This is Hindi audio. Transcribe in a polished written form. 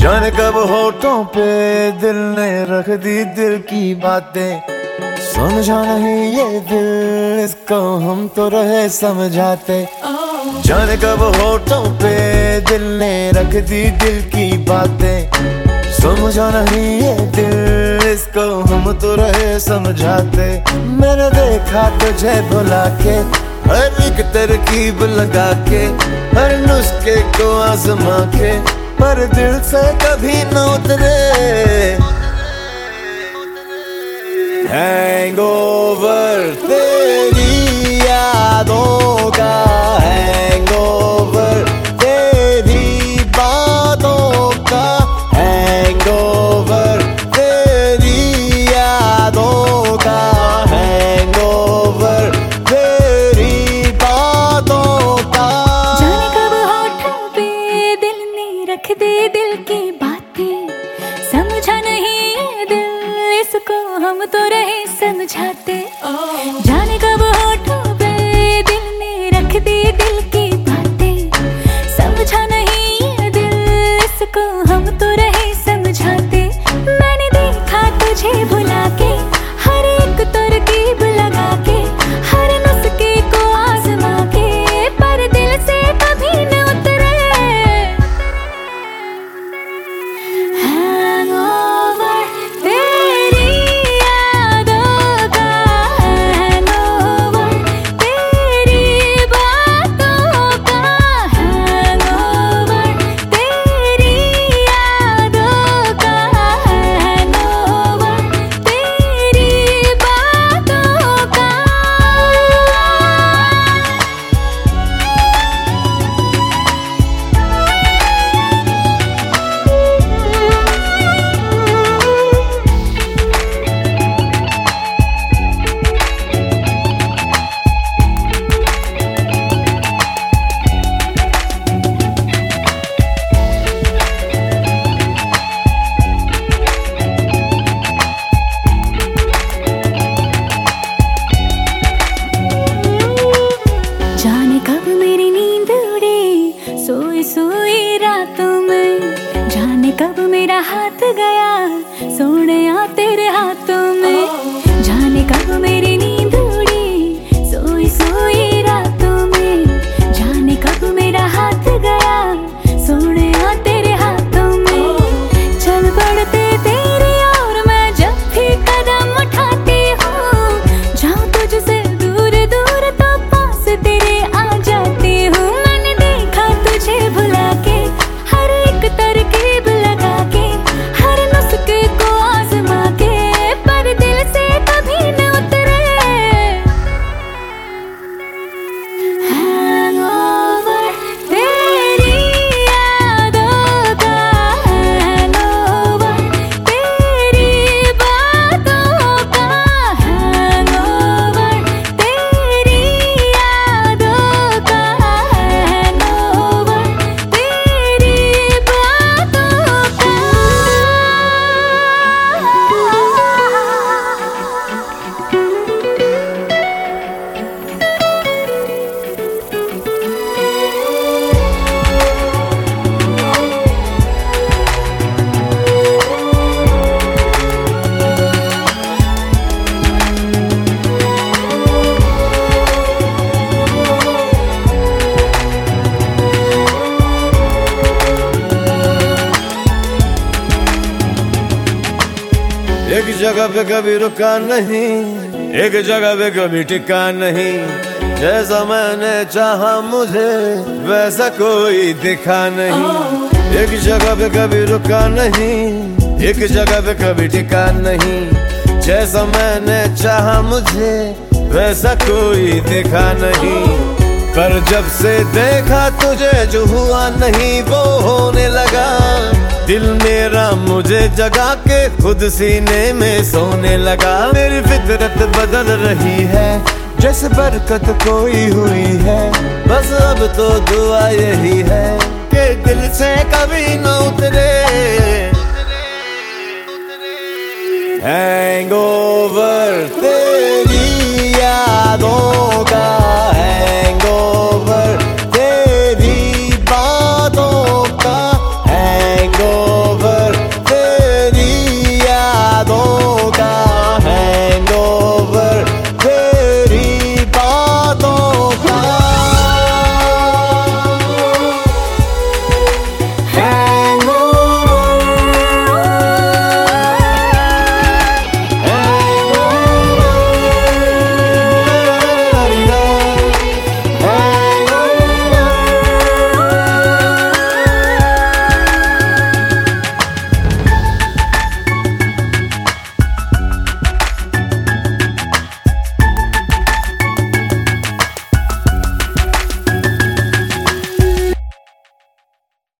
जाने कब होठों पे दिल ने रख दी दिल की बातें, समझा नहीं ये दिल इसको हम तो रहे समझाते। जाने कब होठों पे दिल ने रख दी दिल की बातें, समझा नहीं ये दिल इसको हम तो रहे समझाते। मैंने देखा तुझे भुला के, हर एक तरकीब लगा के, हर नुस्खे को आजमा के, पर दिल से कभी न उतरे। हैंगओवर तेरी यादों का, हैंगओवर तेरी बातों का, हैंगओवर तेरी यादों का, हैंगओवर तेरी बातों का। जाने कब होठों पे दिल ने रख दे दिल की बातें, समझा नहीं ये दिल इसको हम तो रहे समझाते। जाने कब होठों पे दिल ने रख दी दिल की बातें, समझा नहीं ये दिल इसको हम तो रहे समझाते। मैंने देखा तुझे भुला के, हर एक तरकीब लगा के, हर नुस्खे को आजमा के, पर दिल से कभी न उतरे। हैंगओवर तेरी यादों का, हैंगओवर तेरी बातों का, हैंगओवर तेरी यादों का, हैंगओवर तेरी बातों का। जाने कब मेरी नींद उड़ी सोई सोई रातों में, जाने कब मेरा हाथ गया सोने तेरे हाथों में। जाने कब मेरी नींद उड़ी सोई सोई रातों में, जाने कब मेरा हाथ गया सोने तेरे हाथों में। चल पड़ते तेरी और मैं जब भी कदम उठाती हूँ, जाऊँ तुझसे दूर दूर तो पास तेरे आ जाती हूँ। मैंने देखा तुझे भुला के, हर एक तरकीब लगा के, हर नुस्खे को आजमा के, पर दिल से कभी न उतरे। हैंगओवर तेरी यादों का, हैंगओवर तेरी बातों का, हैंगओवर तेरी यादों का, हैंगओवर तेरी बातों का। एक जगह पे कभी रुका नहीं, एक जगह पे कभी टिका नहीं, जैसा मैंने चाहा मुझे वैसा कोई दिखा नहीं। एक जगह पे कभी रुका नहीं, एक जगह पे कभी टिका नहीं, जैसा मैंने चाहा मुझे वैसा कोई दिखा नहीं। पर जब से देखा तुझे जो हुआ नहीं वो होने लगा, दिल मेरा मुझे जगा के खुद सीने में सोने लगा। मेरी फितरत बदल रही है जैसे बरकत कोई हुई है, बस अब तो दुआ यही है